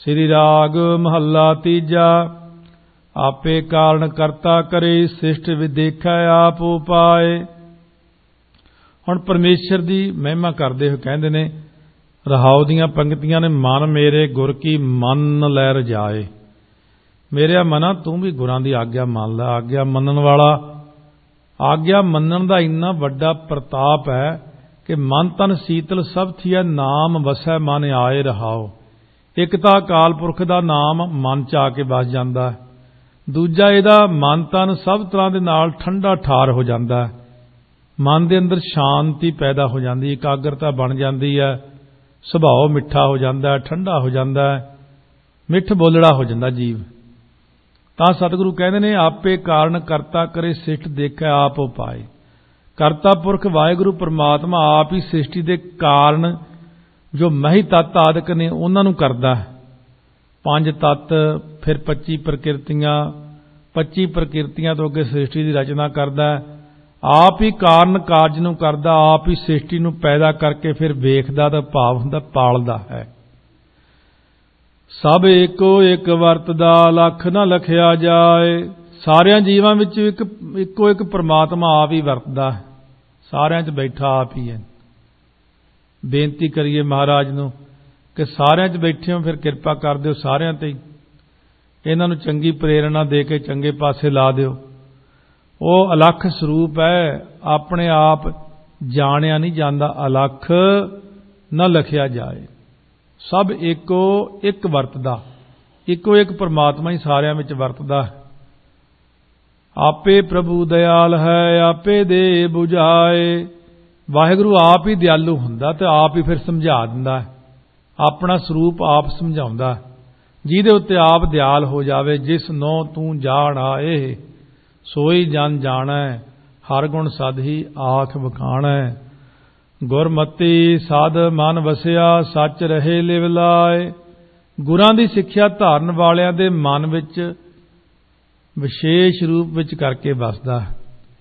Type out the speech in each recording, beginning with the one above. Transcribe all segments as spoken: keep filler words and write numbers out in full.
श्री राग महला तीजा। आपे कारण करता करे सृष्ट विदेखै आप उपाए। हुण परमेश्वर की महिमा करते हुए कहते ने रहाओ दीआं पंक्तियां ने, मन मेरे गुर की मन लै रजाए। मेरे मना तू भी गुरां दी आग्या मान लै। आग्या मनन वाला, आग्या मनन दा इन्ना वड्डा प्रताप है कि मन तन शीतल सब थिया नाम वसै मन आए रहाओ। एक तां अकाल पुरख दा नाम मन च आके बस जांदा है, दूजा इहदा मन तन सब तरह दे नाल ठंडा ठार हो जांदा है। मन दे अंदर शांति पैदा हो जाती, एकाग्रता बन जाती है, सुभाव मिठा हो जाता है, ठंडा हो जाता है, मिठ बोलड़ा हो जाता जीव। तां सतगुरु कहते ने आपे कारण करता करे सृष्ट देखै आप उपाए। करता पुरख वाहिगुरु परमात्मा आप ही सृष्टि के कारण जो मही तत्त आदਿਕ ने उन्हां नूं करदा है। पंज तत्त, फिर पच्ची प्रकृतियां, पच्ची प्रकृतियां तो अगे सृष्टि की रचना करदा है। आप ही कारण कारज नूं करदा, आप ही सृष्टि नूं पैदा करके फिर वेखदा दा भाव हुंदा पालदा है। सब एको एक वरतदा लख न लखिया जाए। सारियां जीवां विच एक इको एक परमात्मा आप ही वरतदा है, सारियां च बैठा आप ही है। बेनती करिए महाराज नूं कि सारियां च बैठे हो फिर किरपा कर दिओ सारियां ते, इन्हां नूं चंगी प्रेरणा दे के चंगे पासे ला दिओ। वो अलख स्वरूप है, अपने आप जानिया नहीं जाता, अलख न लखिया जाए। सब एको एक वरतदा, इको एक परमात्मा ही सारियां विच वरतदा है। आपे प्रभु दयाल है आपे दे बुझाए। वाहिगुरु आप ही दयालु हुंदा ते आप ही फिर समझा दिंदा है, अपना स्वरूप आप समझाउंदा है। जिहदे उत्ते आप दयाल हो जावे, जिस नो तू जान आए सोई जन जाणै, हर गुण सद ही आख बखाणै। गुरमति साध मन वसिया सच रहे लिव लाए। गुरां दी सिੱਖਿਆ धारन वालियां दे मन विच विशेष रूप विच करके वसदा है,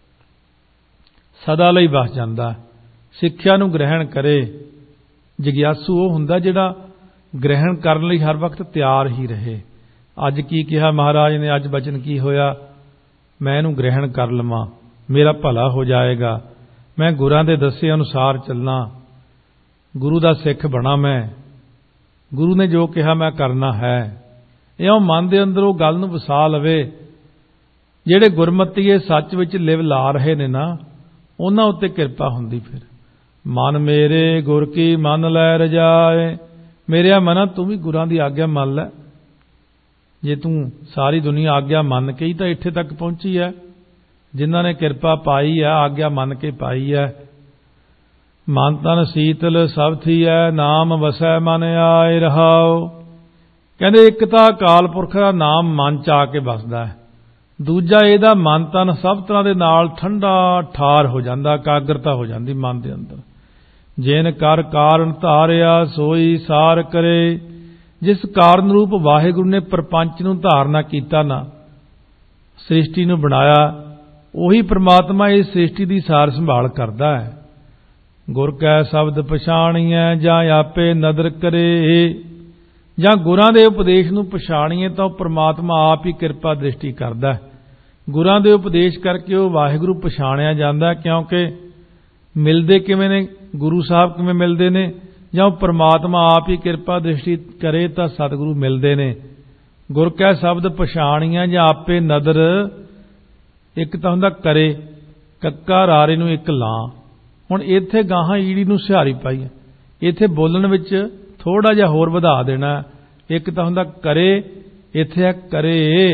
सदा लई वस जांदा है। सिੱਖਿਆ नूं ग्रहण करे, जिग्यासू वो हुंदा जिहड़ा ग्रहण करन लई हर वक्त तैयार ही रहे। अज की कहा महाराज ने, अज बचन की होया, मैं इहनूं ग्रहण कर लवां, मेरा भला हो जाएगा, मैं गुरां दे दसे अनुसार चलना, गुरु दा सिख बना, मैं गुरु ने जो कहा मैं करना है। इउं मन दे अंदर वो गल नूं वसा लवे। जिहड़े गुरमतीए सच विच लिव ला रहे ने ना, उन्हां उत्ते किरपा हुंदी। फिर मन मेरे गुर की मन लै रजाए। मेरे मना तू भी गुरां दी आग्या मान लै। जे तू सारी दुनिया आग्या मन के ही तो इत्थे तक पहुंची है, जिन्हां ने किरपा पाई है, आग्या मन के पाई है। मन तन शीतल सब थी है नाम वसै मन आए रहाओ। कहंदे एक तां अकाल पुरख दा नाम मन च आके बसदा है, दूजा इहदा मन तन सब तरह दे नाल ठंडा ठार हो जांदा, एकाग्रता हो जांदी मन दे अंदर। जिन कर कारण धारिया सोई सार करे। जिस कारण रूप वाहिगुरु ने प्रपंच नूं धारना कीता ना, सृष्टि नूं बनाया, उही परमात्मा इस सृष्टि की सार संभाल करदा है। गुर कै शब्द पछाणीए जां आपे नदर करे। जां गुरां दे उपदेश नूं पछाणीए तां परमात्मा आप ही किरपा दृष्टि करदा है। गुरां दे उपदेश करके वो वाहिगुरु पछाणिया जांदा, क्योंकि मिलदे किवें ने, गुरु साहब किवें मिलदे ने, जां परमात्मा आप ही किरपा दृष्टि करे तां सतगुरु मिलदे ने। गुर कै शब्द पछाणीए जां आपे नदर। एक तां हुंदा करे, कक्का रारे नूं एक लां। हुण इत्थे गाहां ईड़ी नूं सिहारी पाई है, इत्थे बोलण विच थोड़ा जिहा होर वधा देना। एक तां हुंदा करे, इत्थे है करे,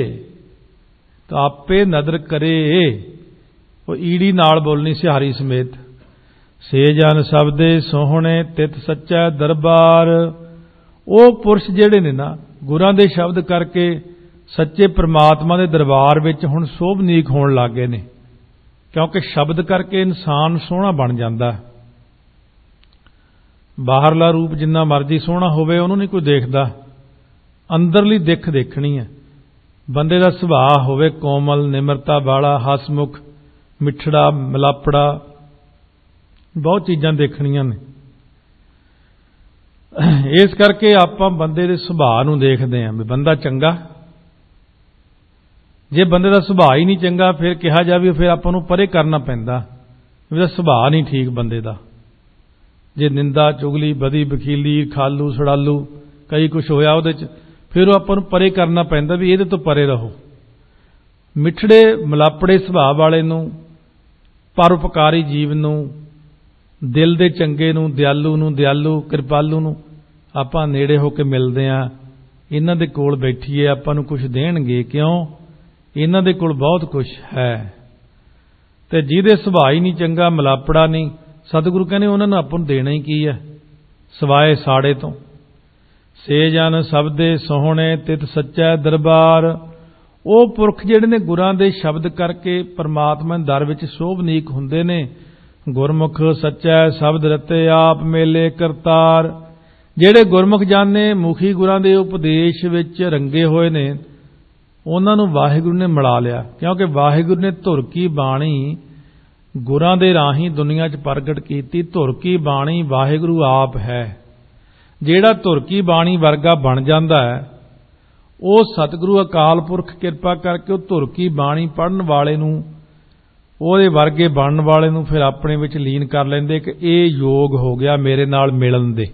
तो आपे नदर करे, वो ईड़ी नाल बोलनी सिहारी समेत। से जन शब्दे सोहणे तित सच्चा दरबार। वो पुरुष जिहड़े ने ना, गुरां दे शब्द करके सच्चे परमात्मा दे दरबार विच हुण शोभनीक होण लग गए ने, क्योंकि शब्द करके इंसान सोहना बन जाता है। बाहरला रूप जिन्ना मर्जी सोहना होवे उहनूं नहीं कोई देखदा, अंदरली दिख देखनी है। बंदे दा सुभाअ होवे कोमल, निमरता वाला, हसमुख, मिठड़ा, मिलापड़ा, बहुत चीज़ां देखणियां ने। ਇਸ ਕਰਕੇ ਆਪਾਂ ਬੰਦੇ ਦੇ ਸੁਭਾਅ ਨੂੰ ਦੇਖਦੇ ਹਾਂ ਵੀ ਬੰਦਾ ਚੰਗਾ। ਜੇ ਬੰਦੇ ਦਾ ਸੁਭਾਅ ਹੀ ਨਹੀਂ ਚੰਗਾ ਫਿਰ ਕਿਹਾ ਜਾਵੇ ਫਿਰ ਆਪਾਂ ਨੂੰ ਪਰੇ ਕਰਨਾ ਪੈਂਦਾ, ਉਹਦਾ ਸੁਭਾਅ ਨਹੀਂ ਠੀਕ ਬੰਦੇ ਦਾ। ਜੇ ਨਿੰਦਾ ਚੁਗਲੀ ਬਦੀ ਬਖੀਲੀ ਖਾਲੂ ਸੜਾਲੂ ਕਈ ਕੁਛ ਹੋਇਆ ਉਹਦੇ 'ਚ, ਫਿਰ ਉਹ ਆਪਾਂ ਨੂੰ ਪਰੇ ਕਰਨਾ ਪੈਂਦਾ ਵੀ ਇਹਦੇ ਤੋਂ ਪਰੇ ਰਹੋ। ਮਿੱਠੜੇ ਮਲਾਪੜੇ ਸੁਭਾਅ ਵਾਲੇ ਨੂੰ, ਪਰਉਪਕਾਰੀ ਜੀਵ ਨੂੰ, ਦਿਲ ਦੇ ਚੰਗੇ ਨੂੰ, ਦਿਆਲੂ ਨੂੰ, ਦਿਆਲੂ ਕਿਰਪਾਲੂ ਨੂੰ ਆਪਾਂ ਨੇੜੇ ਹੋ ਕੇ ਮਿਲਦੇ ਹਾਂ। ਇਹਨਾਂ ਦੇ ਕੋਲ ਬੈਠੀਏ, ਆਪਾਂ ਨੂੰ ਕੁਛ ਦੇਣਗੇ। ਕਿਉਂ? ਇਹਨਾਂ ਦੇ ਕੋਲ ਬਹੁਤ ਕੁਛ ਹੈ। ਤੇ ਜਿਹਦੇ ਸੁਭਾਅ ਹੀ ਨਹੀਂ ਚੰਗਾ, ਮਲਾਪੜਾ ਨਹੀਂ, ਸਤਿਗੁਰੂ ਕਹਿੰਦੇ ਉਹਨਾਂ ਨੂੰ ਆਪਾਂ ਨੂੰ ਦੇਣਾ ਹੀ ਕੀ ਹੈ ਸਿਵਾਏ ਸਾੜੇ ਤੋਂ। ਸੇ ਜਨ ਸਬਦੇ ਸੋਹਣੇ ਤਿਤ ਸੱਚਾ ਦਰਬਾਰ। ਉਹ ਪੁਰਖ ਜਿਹੜੇ ਨੇ ਗੁਰਾਂ ਦੇ ਸ਼ਬਦ ਕਰਕੇ ਪਰਮਾਤਮਾ ਦੇ ਦਰ ਵਿੱਚ ਸ਼ੋਭਨੀਕ ਹੁੰਦੇ ਨੇ। ਗੁਰਮੁਖ ਸੱਚਾ ਸ਼ਬਦ ਰਤੇ ਆਪ ਮੇਲੇ ਕਰਤਾਰ। ਜਿਹੜੇ ਗੁਰਮੁਖ ਜਾਣੇ ਮੁਖੀ ਗੁਰਾਂ ਦੇ ਉਪਦੇਸ਼ ਵਿੱਚ ਰੰਗੇ ਹੋਏ ਨੇ, ਉਹਨਾਂ ਨੂੰ ਵਾਹਿਗੁਰੂ ਨੇ ਮਿਲਾ ਲਿਆ। ਕਿਉਂਕਿ ਵਾਹਿਗੁਰੂ ਨੇ ਧੁਰ ਕੀ ਬਾਣੀ ਗੁਰਾਂ ਦੇ ਰਾਹੀਂ ਦੁਨੀਆ 'ਚ ਪ੍ਰਗਟ ਕੀਤੀ। ਧੁਰ ਕੀ ਬਾਣੀ ਵਾਹਿਗੁਰੂ ਆਪ ਹੈ। ਜਿਹੜਾ ਧੁਰ ਕੀ ਬਾਣੀ ਵਰਗਾ ਬਣ ਜਾਂਦਾ ਹੈ, ਉਹ ਸਤਿਗੁਰੂ ਅਕਾਲ ਪੁਰਖ ਕਿਰਪਾ ਕਰਕੇ ਉਹ ਧੁਰ ਕੀ ਬਾਣੀ ਪੜ੍ਹਨ ਵਾਲੇ ਨੂੰ, ਉਹਦੇ ਵਰਗੇ ਬਣਨ ਵਾਲੇ ਨੂੰ ਫਿਰ ਆਪਣੇ ਵਿੱਚ ਲੀਨ ਕਰ ਲੈਂਦੇ ਕਿ ਇਹ ਯੋਗ ਹੋ ਗਿਆ ਮੇਰੇ ਨਾਲ ਮਿਲਣ ਦੇ।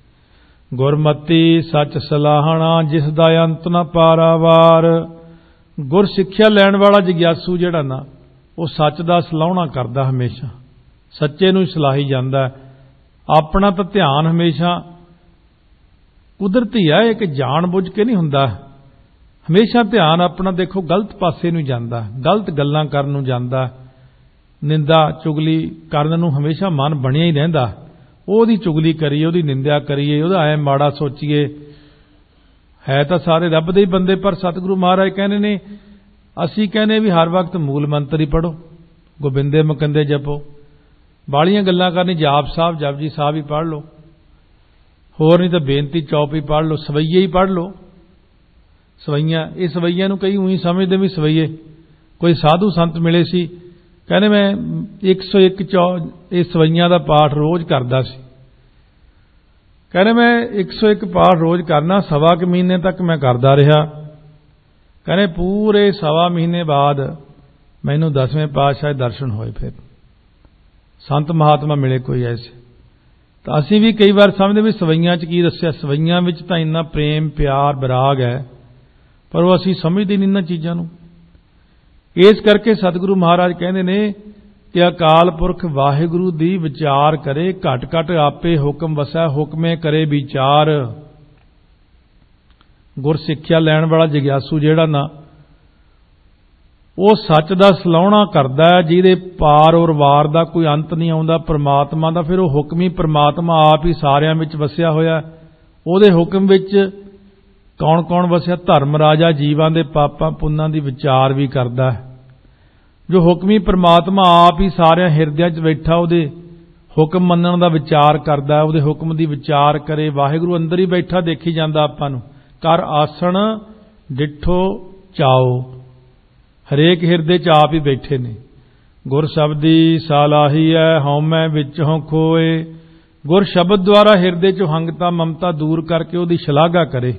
ਗੁਰਮਤੀ ਸੱਚ ਸਲਾਹਣਾ ਜਿਸ ਦਾ ਅੰਤ ਨਾ ਪਾਰਾਵਾਰ। ਗੁਰ ਸਿੱਖਿਆ ਲੈਣ ਵਾਲਾ ਜਗਿਆਸੂ ਜਿਹੜਾ ਨਾ, ਉਹ ਸੱਚ ਦਾ ਸਲਾਹਣਾ ਕਰਦਾ, ਹਮੇਸ਼ਾ ਸੱਚੇ ਨੂੰ ਸਲਾਹੀ ਜਾਂਦਾ। ਆਪਣਾ ਤਾਂ ਧਿਆਨ ਹਮੇਸ਼ਾ ਕੁਦਰਤੀ ਹੈ, ਇੱਕ ਜਾਣ ਬੁੱਝ ਕੇ ਨਹੀਂ ਹੁੰਦਾ। ਹਮੇਸ਼ਾ ਧਿਆਨ ਆਪਣਾ ਦੇਖੋ ਗਲਤ ਪਾਸੇ ਨੂੰ ਜਾਂਦਾ, ਗਲਤ ਗੱਲਾਂ ਕਰਨ ਨੂੰ ਜਾਂਦਾ, ਨਿੰਦਾ ਚੁਗਲੀ ਕਰਨ ਨੂੰ ਹਮੇਸ਼ਾ ਮਨ ਬਣਿਆ ਹੀ ਰਹਿੰਦਾ। ਉਹਦੀ ਚੁਗਲੀ ਕਰੀਏ, ਉਹਦੀ ਨਿੰਦਿਆ ਕਰੀਏ, ਉਹਦਾ ਐ ਮਾੜਾ ਸੋਚੀਏ। ਹੈ ਤਾਂ ਸਾਰੇ ਰੱਬ ਦੇ ਹੀ ਬੰਦੇ, ਪਰ ਸਤਿਗੁਰੂ ਮਹਾਰਾਜ ਕਹਿੰਦੇ ਨੇ, ਅਸੀਂ ਕਹਿੰਦੇ ਵੀ ਹਰ ਵਕਤ ਮੂਲ ਮੰਤਰ ਹੀ ਪੜ੍ਹੋ, ਗੋਬਿੰਦੇ ਮੁਕੰਦੇ ਜਪੋ। ਬਾਲੀਆਂ ਗੱਲਾਂ ਕਰਨੀ, ਜਾਪ ਸਾਹਿਬ ਜਪਜੀ ਸਾਹਿਬ ਹੀ ਪੜ੍ਹ ਲਓ, ਹੋਰ ਨਹੀਂ ਤਾਂ ਬੇਨਤੀ ਚੌਪ ਹੀ ਪੜ੍ਹ ਲਓ, ਸਵਈਏ ਹੀ ਪੜ੍ਹ ਲਓ। ਸਵਈਆਂ, ਇਹ ਸਵਈਆਂ ਨੂੰ ਕਈ ਉਹੀ ਸਮਝਦੇ ਵੀ ਸਵਈਏ। ਕੋਈ ਸਾਧੂ ਸੰਤ ਮਿਲੇ ਸੀ, ਕਹਿੰਦੇ ਮੈਂ ਇੱਕ ਸੌ ਇੱਕ ਚੌ ਇਹ ਸਵਈਆਂ ਦਾ ਪਾਠ ਰੋਜ਼ ਕਰਦਾ ਸੀ। ਕਹਿੰਦੇ ਮੈਂ ਇੱਕ ਸੌ ਇੱਕ ਪਾਠ ਰੋਜ਼ ਕਰਨਾ, ਸਵਾ ਕੁ ਮਹੀਨੇ ਤੱਕ ਮੈਂ ਕਰਦਾ ਰਿਹਾ। ਕਹਿੰਦੇ ਪੂਰੇ ਸਵਾ ਮਹੀਨੇ ਬਾਅਦ ਮੈਨੂੰ ਦਸਵੇਂ ਪਾਤਸ਼ਾਹ ਦੇ ਦਰਸ਼ਨ ਹੋਏ। ਫਿਰ ਸੰਤ ਮਹਾਤਮਾ ਮਿਲੇ ਕੋਈ ਐਸੇ। ਤਾਂ ਅਸੀਂ ਵੀ ਕਈ ਵਾਰ ਸਮਝਦੇ ਵੀ ਸਵਈਆਂ 'ਚ ਕੀ ਦੱਸਿਆ, ਸਵਈਆਂ ਵਿੱਚ ਤਾਂ ਇੰਨਾ ਪ੍ਰੇਮ ਪਿਆਰ ਵਿਰਾਗ ਹੈ, ਪਰ ਉਹ ਅਸੀਂ ਸਮਝਦੇ ਨਹੀਂ ਇਹਨਾਂ ਚੀਜ਼ਾਂ ਨੂੰ। ਇਸ ਕਰਕੇ ਸਤਿਗੁਰੂ ਮਹਾਰਾਜ ਕਹਿੰਦੇ ਨੇ ਕਿ ਅਕਾਲ ਪੁਰਖ ਵਾਹਿਗੁਰੂ ਦੀ ਵਿਚਾਰ ਕਰੇ, ਘਟ ਘਟ ਆਪੇ ਹੁਕਮ ਵਸੈ, ਹੁਕਮੇ ਕਰੇ ਵਿਚਾਰ। ਗੁਰ ਸਿੱਖਿਆ ਲੈਣ ਵਾਲਾ ਜਗਿਆਸੂ ਜਿਹੜਾ ਨਾ, ਉਹ ਸੱਚ ਦਾ ਸਲਾਹਣਾ ਕਰਦਾ ਹੈ, ਜਿਹਦੇ ਪਾਰ ਔਰ ਵਾਰ ਦਾ ਕੋਈ ਅੰਤ ਨਹੀਂ ਆਉਂਦਾ ਪਰਮਾਤਮਾ ਦਾ। ਫਿਰ ਉਹ ਹੁਕਮੀ ਪਰਮਾਤਮਾ ਆਪ ਹੀ ਸਾਰਿਆਂ ਵਿੱਚ ਵਸਿਆ ਹੋਇਆ। ਉਹਦੇ ਹੁਕਮ ਵਿੱਚ ਕੌਣ ਕੌਣ ਵਸਿਆ? ਧਰਮ ਰਾਜਾ ਜੀਵਾਂ ਦੇ ਪਾਪਾਂ ਪੁੰਨਾਂ ਦੀ ਵਿਚਾਰ ਵੀ ਕਰਦਾ ਹੈ। ਜੋ ਹੁਕਮੀ ਪਰਮਾਤਮਾ ਆਪ ਹੀ ਸਾਰਿਆਂ ਹਿਰਦਿਆਂ 'ਚ ਬੈਠਾ, ਉਹਦੇ ਹੁਕਮ ਮੰਨਣ ਦਾ ਵਿਚਾਰ ਕਰਦਾ, ਉਹਦੇ ਹੁਕਮ ਦੀ ਵਿਚਾਰ ਕਰੇ। ਵਾਹਿਗੁਰੂ ਅੰਦਰ ਹੀ ਬੈਠਾ ਦੇਖੀ ਜਾਂਦਾ ਆਪਾਂ ਨੂੰ। ਕਰ ਆਸਣ ਡਿਠੋ ਚਾਓ, ਹਰੇਕ ਹਿਰਦੇ 'ਚ ਆਪ ਹੀ ਬੈਠੇ ਨੇ। ਗੁਰ ਸ਼ਬਦੀ ਸਾਲਾਹੀ ਹੈ, ਹਉਮੈ ਵਿੱਚੋਂ ਖੋਏ। ਗੁਰ ਸ਼ਬਦ ਦੁਆਰਾ ਹਿਰਦੇ 'ਚੋਂ ਹੰਗਤਾ ਮਮਤਾ ਦੂਰ ਕਰਕੇ ਉਹਦੀ ਸ਼ਲਾਘਾ ਕਰੇ।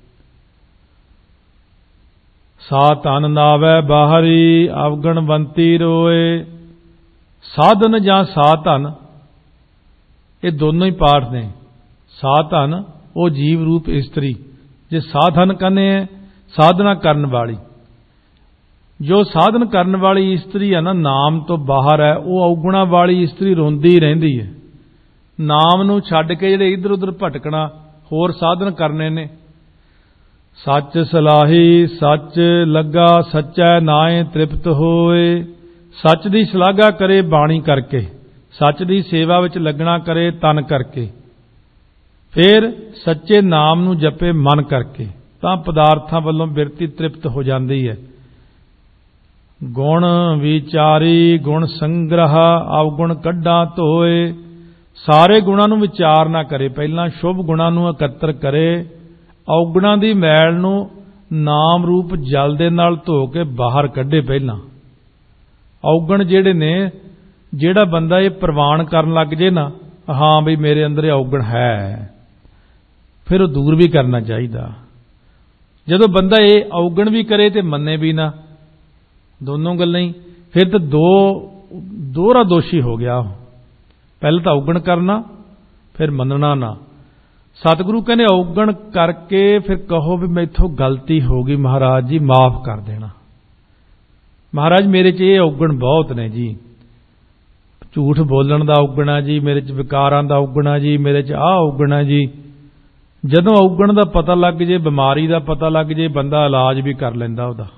ਸਾ ਧਨ ਨਾਵੈ ਬਾਹਰੀ, ਅਵਗਣਵੰਤੀ ਰੋਏ। ਸਾਧਨ ਜਾਂ ਸਾ ਧਨ, ਇਹ ਦੋਨੋਂ ਹੀ ਪਾਠ ਨੇ। ਸਾ ਧਨ ਉਹ ਜੀਵ ਰੂਪ ਇਸਤਰੀ, ਜੇ ਸਾਧਨ ਕਹਿੰਦੇ ਹੈ ਸਾਧਨਾ ਕਰਨ ਵਾਲੀ। ਜੋ ਸਾਧਨ ਕਰਨ ਵਾਲੀ ਇਸਤਰੀ ਹੈ ਨਾ, ਨਾਮ ਤੋਂ ਬਾਹਰ ਹੈ, ਉਹ ਔਗੁਣਾ ਵਾਲੀ ਇਸਤਰੀ ਰੋਂਦੀ ਰਹਿੰਦੀ ਹੈ। ਨਾਮ ਨੂੰ ਛੱਡ ਕੇ ਜਿਹੜੇ ਇੱਧਰ ਉੱਧਰ ਭਟਕਣਾ, ਹੋਰ ਸਾਧਨ ਕਰਨੇ ਨੇ। ਸੱਚ ਸਲਾਹੀ ਸੱਚ ਲੱਗਾ, ਸੱਚੈ ਨਾਏ ਤ੍ਰਿਪਤ ਹੋਏ। ਸੱਚ ਦੀ ਸ਼ਲਾਘਾ ਕਰੇ ਬਾਣੀ ਕਰਕੇ, ਸੱਚ ਦੀ ਸੇਵਾ ਵਿੱਚ ਲੱਗਣਾ ਕਰੇ ਤਨ ਕਰਕੇ, ਫਿਰ ਸੱਚੇ ਨਾਮ ਨੂੰ ਜਪੇ ਮਨ ਕਰਕੇ, ਤਾਂ ਪਦਾਰਥਾਂ ਵੱਲੋਂ ਬਿਰਤੀ ਤ੍ਰਿਪਤ ਹੋ ਜਾਂਦੀ ਹੈ। ਗੁਣ ਵਿਚਾਰੀ ਗੁਣ ਸੰਗ੍ਰਹ, ਅਵਗੁਣ ਕੱਢਾਂ ਧੋਏ। ਸਾਰੇ ਗੁਣਾਂ ਨੂੰ ਵਿਚਾਰ ਨਾ ਕਰੇ, ਪਹਿਲਾਂ ਸ਼ੁਭ ਗੁਣਾਂ ਨੂੰ ਇਕੱਤਰ ਕਰੇ। ਔਗੁਣਾਂ ਦੀ ਮੈਲ ਨੂੰ ਨਾਮ ਰੂਪ ਜਲ ਦੇ ਨਾਲ ਧੋ ਕੇ ਬਾਹਰ ਕੱਢੇ। ਪਹਿਲਾਂ ਔਗੁਣ ਜਿਹੜੇ ਨੇ, ਜਿਹੜਾ ਬੰਦਾ ਇਹ ਪ੍ਰਵਾਨ ਕਰਨ ਲੱਗ ਜੇ ਨਾ, ਹਾਂ ਵੀ ਮੇਰੇ ਅੰਦਰ ਇਹ ਔਗੁਣ ਹੈ, फिर वो दूर भी करना चाहिए। जदों बंदा ये अवगण भी करे तो मन्ने भी ना, दोनों गल्लां ही, फिर तो दो दोहरा दोषी हो गया। पहले तो अवगण करना फिर मनना ना। सतगुरु कहने अवगण करके फिर कहो भी मैथों गलती हो गई महाराज जी माफ कर देना। महाराज मेरे च ये अवगण बहुत ने जी, झूठ बोलन का अवगण है जी, मेरे च विकारां दा अवगण है जी, मेरे च आ अवगण है जी। जदों अवगण का पता लग जे, बीमारी का पता लग जे, बंदा इलाज भी कर लैंदा उहदा।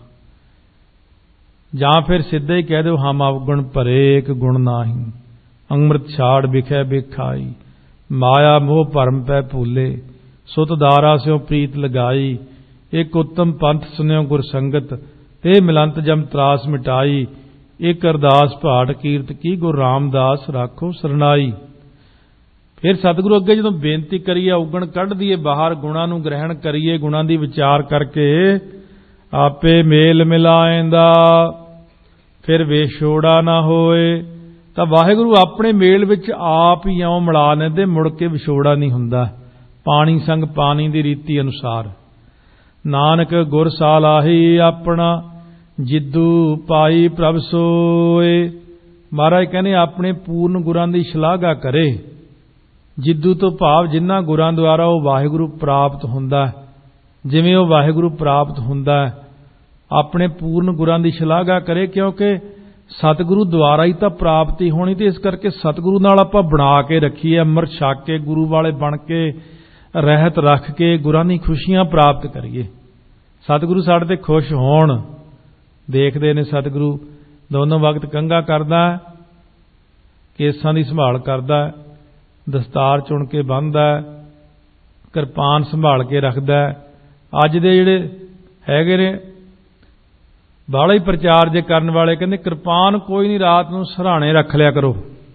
जां फिर सीधे ही कह दो हम अवगुण भरे एक गुण नाही, अमृत छाड़ बिखै बिखाई, माया मोह भरम पै भूले, सुत दारा स्यों प्रीत लगाई, एक उत्तम पंथ सुनियो गुर संगत, ते मिलंत जम त्रास मिटाई, एक अरदास भाट कीरत की गुर रामदास राखो सरनाई। फिर सतगुरु अगे जो बेनती करिए अवगण कढ़ दिए बाहर, गुणा नूं ग्रहण करिए, गुणा दी विचार करके आपे मेल मिलाएंदा फिर विछोड़ा ना होए। तो वाहिगुरु अपने मेल विच आप ही आउं मिला लेंदे, मुड़ के विछोड़ा नहीं हुंदा। पानी संग पानी दी रीति अनुसार नानक गुर सालाही अपना, जिद्दू पाई प्रभ सोए। महाराज कहने अपने पूर्ण गुरां दी शलाघा करे। जिद्दू तो भाव जिन्हां गुरां द्वारा वो वाहिगुरु प्राप्त हुंदा, जिवें वो वाहिगुरु प्राप्त हुंदा, अपने पूर्ण गुरां दी शलाघा करे, क्योंकि सतगुरु द्वारा ही तो प्राप्ति होनी। तो इस करके सतगुरु नाल आपां बना के रखीए, अमृत छक के गुरु वाले बन के रहत रख के गुरां दी खुशियां प्राप्त करिए। सतगुरु साडे ते खुश होण, देखदे ने सतगुरु दोनों वक्त कंघा करदा, केसां दी संभाल करदा, दस्तार चुन के बन्नदा, किरपान संभाल के रखदा। अज दे जिहड़े हैगे ने बाला ही प्रचार जे करन वाले कहंदे किरपान कोई नहीं, रात नूं सराणे रख लिया करो।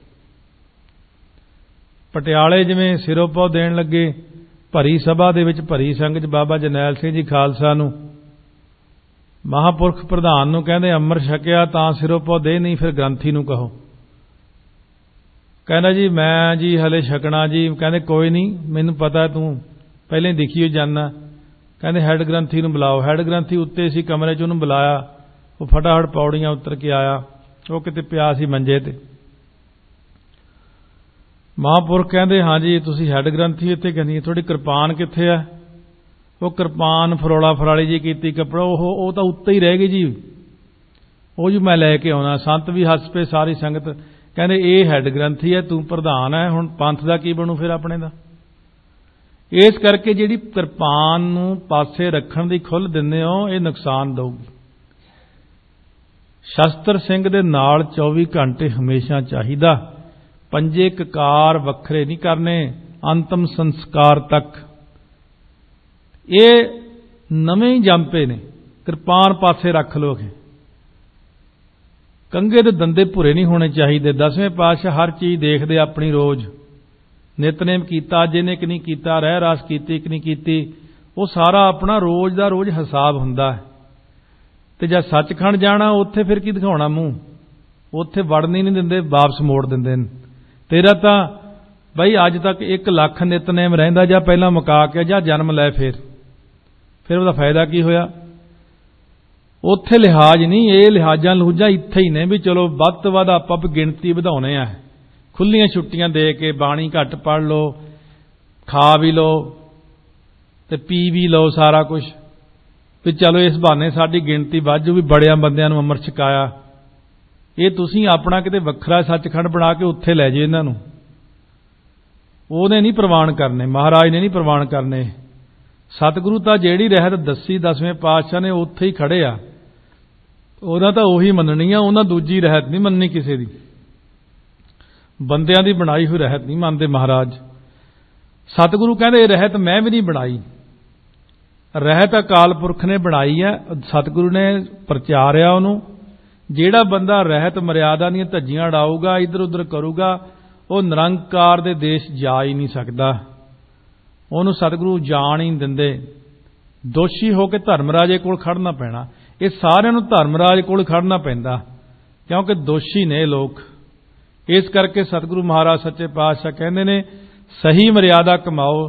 पटियाले जिवें सिरों पौ देण लगे, भरी सभा दे विच भरी संगत बाबा जरनैल सिंह जी खालसा नूं महापुरख प्रधान नूं कहंदे अमृत छकिया तां सिरों पौ दे, नहीं फिर ग्रंथी नूं कहो। कहना जी मैं जी हले छकना जी, कहंदे कोई नहीं मैनूं पता तूं पहले दिखी हो जाना। कहंदे हैड ग्रंथी नूं बुलाओ। हैड ग्रंथी उत्ते सी कमरे च, उहनूं बुलाया, वो फटाफट पौड़ियां उतर के आया, वो किते पिया सी मंजे ते। महापुरख कहंदे हाँ जी तुसीं हैड ग्रंथी इत्थे, कहंदी थोड़ी किरपान कित्थे है? वो किरपान फरोला फराली जी कीती कपड़ा, वो तां उत्ते ही रह गई जी, वो जी मैं लैके आउणा। संत भी हस पे, सारी संगत कहंदे ये हैड ग्रंथी है, तू प्रधान है, हुण पंथ दा की बनू फिर अपने दा। इस करके जिहड़ी किरपान नूं पासे रखण दी खुल दिंदे हो, ये नुकसान दऊगी। शस्त्र सिंह दे नाल चौबी घंटे हमेशा चाहिदा, पंजे ककार वखरे नहीं करने, अंतिम संस्कार तक। ये नवे ही जंपे ने, किरपान पासे रख लोगे। कंघे दे दंदे भुरे नहीं होने चाहिए। दसवें पातशाह हर चीज़ देखते अपनी, रोज नितनेम कीता अज इहने कि नहीं कीता, रह रास कीती कि नहीं कीती, वो सारा अपना रोज दा रोज हिसाब हुंदा है। ते जद सचखंड जाना उत्थे फिर की दिखाउणा मूँह, उत्थे वड़न ही नहीं दिंदे, वापस मोड़ दिंदे ने। तेरा तां बई अज तक एक लख नितनेम रहिंदा, जां पहलां मुका के जां जन्म लै, फिर फिर उहदा फायदा की होया? उत्थे लिहाज नहीं, ये लिहाजां लहूजां इत्थे ही ने भी चलो वध तो वध आपां गिणती वधाउने आ। खुल्लियां छुट्टियां दे के बाणी घट पढ़ लो, खा भी लो ते पी भी लो सारा कुछ, भी चलो इस बहाने साडी गिणती वाजू, भी बड़ियां बंदियां नूं अमृत छकाया। ये तुसीं अपना किते वखरा सचखंड बना के उत्थे लै जाओ इन्हां नूं। ਉਹਨੇ नहीं प्रवान करने, महाराज ने नहीं प्रवान करने। सतगुरु तां ਜਿਹੜੀ ਰਹਿਤ दसी दसवें पातशाह ने उत्थे ही खड़े आ, ਉਹਨਾਂ ਤਾਂ ਉਹੀ ਮੰਨਣੀ ਆ, ਉਹਨਾਂ ਦੂਜੀ ਰਹਿਤ नहीं ਮੰਨਣੀ ਕਿਸੇ ਦੀ। ਬੰਦਿਆਂ ਦੀ ਬਣਾਈ ਹੋਈ ਰਹਿਤ नहीं ਮੰਨਦੇ महाराज। सतगुरु कहते ये रहत मैं भी नहीं बनाई, रहत अकाल पुरख ने बनाई है, सतगुरु ने प्रचारिया ਉਹਨੂੰ। ਜਿਹੜਾ ਬੰਦਾ ਰਹਿਤ ਮਰਿਆਦਾ ਦੀਆਂ ਧੱਜੀਆਂ ਉਡਾਊਗਾ, इधर उधर करूगा, ਉਹ ਨਿਰੰਕਾਰ ਦੇ ਦੇਸ਼ ਜਾ ਹੀ ਨਹੀਂ ਸਕਦਾ। ਉਹਨੂੰ ਸਤਿਗੁਰੂ ਜਾਣ ਹੀ ਨਹੀਂ ਦਿੰਦੇ। ਦੋਸ਼ੀ ਹੋ ਕੇ ਧਰਮਰਾਜੇ ਕੋਲ ਖੜਨਾ ਪੈਣਾ। ਇਹ ਸਾਰਿਆਂ ਨੂੰ ਧਰਮਰਾਜ ਕੋਲ ਖੜਨਾ ਪੈਂਦਾ, ਕਿਉਂਕਿ ਦੋਸ਼ੀ ਨੇ ਲੋਕ। ਇਸ ਕਰਕੇ ਸਤਿਗੁਰੂ ਮਹਾਰਾਜ ਸੱਚੇ ਪਾਤਸ਼ਾਹ ਕਹਿੰਦੇ ਨੇ, ਸਹੀ ਮਰਿਆਦਾ ਕਮਾਓ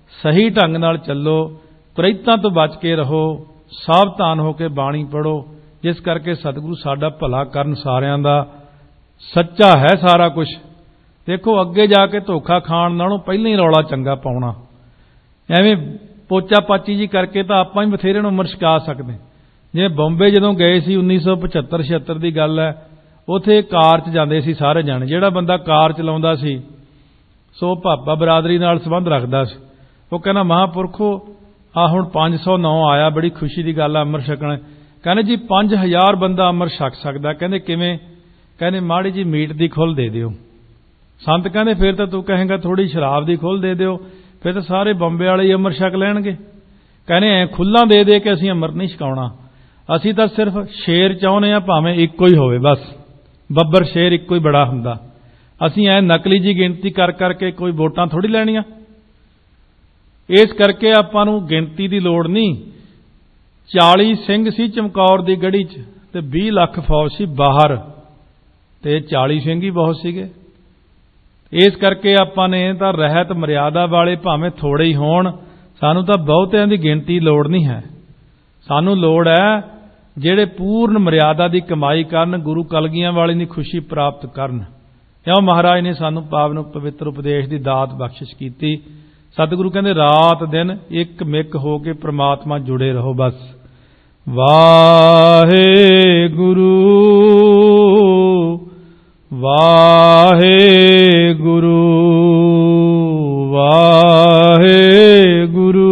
सही ढंग नाल चलो, कुरैतां तो बच के रहो, सावधान होकर बाणी पढ़ो, जिस करके सतगुरु साडा भला करन सारियां दा। सच्चा है सारा कुछ। देखो अगे जाके धोखा खाण नालों पहले ही रौला चंगा पाउणा। एवें पोचा पाची जी करके तो आपां ही बथेरे नूं उमर छका सकदे। जिवें बॉम्बे जदों गए सी उन्नीस सौ पचहत्तर छिहत्तर की गल है, उत्थे कार च जांदे सी सारे जाने। जिहड़ा बंदा कार चलाउंदा सी सो भापा बरादरी नाल संबंध रखदा सी। वो कहना महापुरखो आ हुण पांच सौ नौ आया, बड़ी खुशी की गल है अमर छकण। कहने जी पांच हज़ार बंदा अमर छक सकदा। कहंदे किवें? कहने माड़ी जी मीट दी खुल दे दिओ। संत कहंदे फिर तो तू कहेंगा थोड़ी शराब दी खुल दे दिओ, फिर तो सारे बंबे वाले ही अमर छक लैणगे। कहने ऐ खुल्लां दे दे के असीं अमर नहीं छकाउणा, असीं तां सिर्फ शेर चाहुंदे आ, भावें इक्को ही होवे, बस बब्बर शेर इक्को ही बड़ा हुंदा। असीं ऐ नकली जी गिणती कर करके कोई वोटां थोड़ी लैणीਆਂ। इस करके आपां नूं गिणती दी लोड़ नहीं। चाली सिंह सी चमकौर दी गढ़ी च ते बीस लख फौज सी बाहर, ते चाली सिंह ही बहुत सीगे। इस करके आपां ने तां रहत मर्यादा वाले भावें थोड़े ही होण, सानूं तां बहुतिआं दी गिणती लोड़ नहीं है। सानूं लोड़ है ਜਿਹੜੇ पूर्ण मर्यादा की कमाई करन, गुरु कलगियां वाले की खुशी प्राप्त करन। क्यों महाराज ने सानू पावन पवित्र उपदेश की दात बख्शिश की। सतगुरु कहते रात दिन एक मिक हो के परमात्मा जुड़े रहो बस। वाहे गुरु वाहे गुरु वाहे गुरु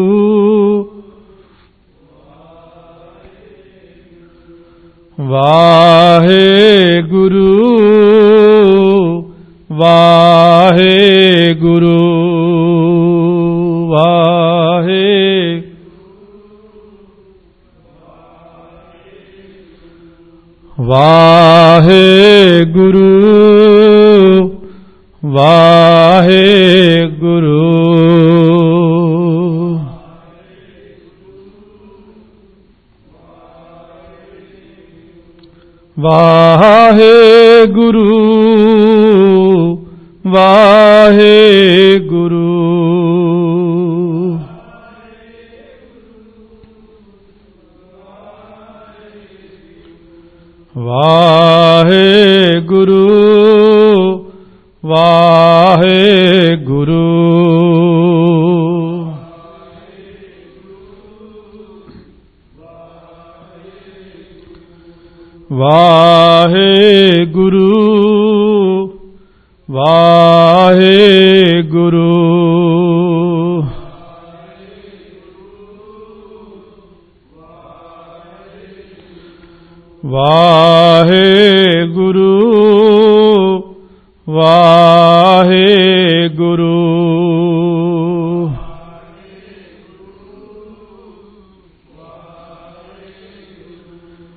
वाहे गुरु वाहे गुरु वाहे वाहे गुरु वाहे गुरु वाहे गुरु वाहे गुरु वाहे गुरु वाहे गुरु वाहे गुरु वाहे गुरु वाहे गुरु वाहे गुरु